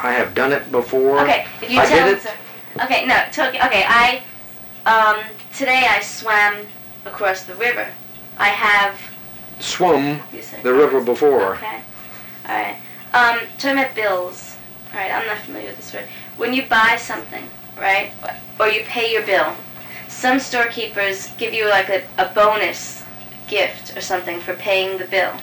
I have done it before. Okay, if you I tell did it. Okay, no, today I swam across the river. I have Swum the river before. Okay, all right. Talking about bills. All right, I'm not familiar with this word. When you buy something, right, or you pay your bill, some storekeepers give you like a bonus gift or something for paying the bill.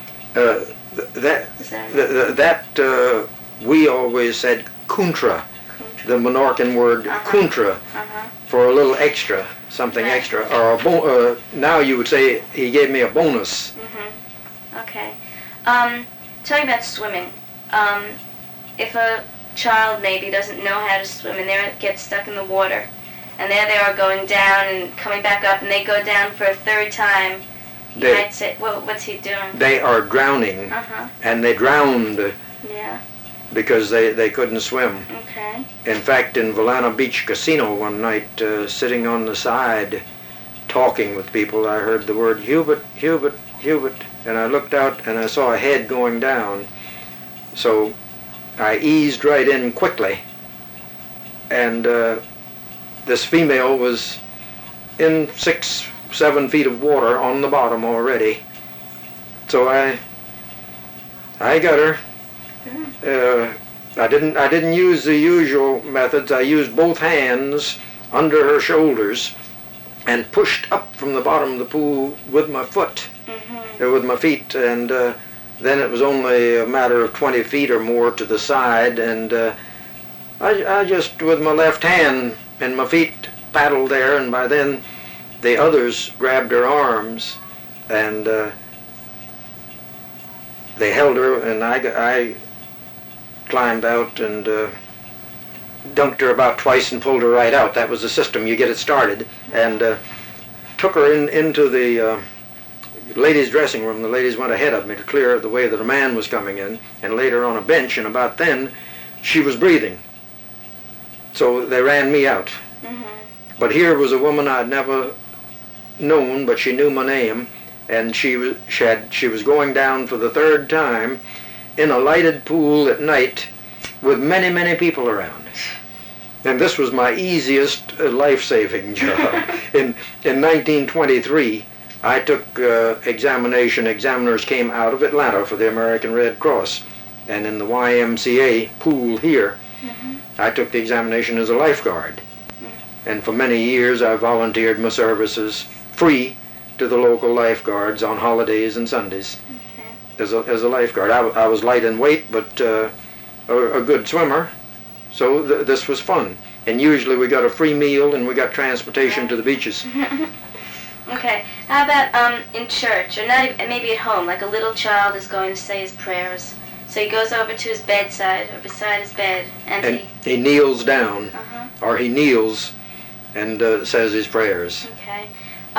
We always said kuntra, the Menorcan word kuntra, for a little extra, something extra, or now you would say he gave me a bonus. Okay. Talking about swimming, if a child maybe doesn't know how to swim and they get stuck in the water, and there they are going down and coming back up, and they go down for a third time, you might say, well, what's he doing? They are drowning, and they drowned because they couldn't swim. Okay. In fact, in Valana Beach Casino one night, sitting on the side, talking with people, I heard the word Hubert, Hubert, Hubert, and I looked out and I saw a head going down. So I eased right in quickly, and this female was in 6-7 feet of water on the bottom already. So I got her. I didn't use the usual methods. I used both hands under her shoulders and pushed up from the bottom of the pool with my foot, with my feet, and then it was only a matter of 20 feet or more to the side, and I just, with my left hand and my feet, paddled there, and by then the others grabbed her arms, and they held her, and I climbed out and dunked her about twice and pulled her right out. That was the system. You get it started, and took her into the ladies' dressing room. The ladies went ahead of me to clear the way that a man was coming in, and laid her on a bench, and about then she was breathing. So they ran me out. But here was a woman I'd never known, but she knew my name, and she was going down for the third time in a lighted pool at night with many, many people around. And this was my easiest life-saving job. In 1923, I took examination. Examiners came out of Atlanta for the American Red Cross. And in the YMCA pool here, I took the examination as a lifeguard. And for many years, I volunteered my services free to the local lifeguards on holidays and Sundays as a lifeguard. I was light in weight, but a good swimmer. So this was fun. And usually we got a free meal and we got transportation to the beaches. Okay. How about in church, or not, maybe at home, like a little child is going to say his prayers. So he goes over to his bedside, or beside his bed, and he kneels down, or he kneels and says his prayers. Okay.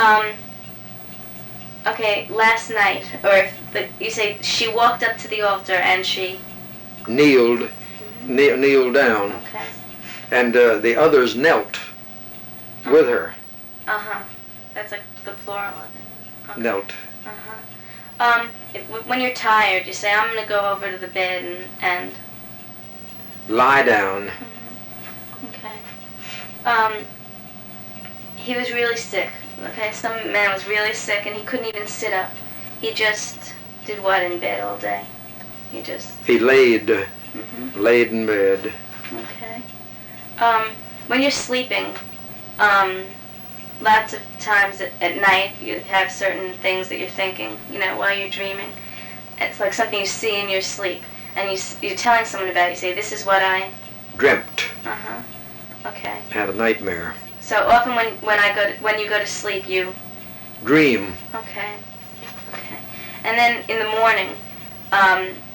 Okay, last night, or if you say she walked up to the altar and she kneeled down. Okay. And the others knelt with her. That's like the plural of it. Okay. Knelt. When you're tired, you say, I'm going to go over to the bed and lie down. Okay. He was really sick. Okay, some man was really sick and he couldn't even sit up. He just did what in bed all day? He laid in bed. Okay. When you're sleeping, lots of times at night you have certain things that you're thinking, while you're dreaming. It's like something you see in your sleep, and you're telling someone about it. You say, this is what I dreamt. Okay. Had a nightmare. So often when you go to sleep, you dream. Okay. And then in the morning,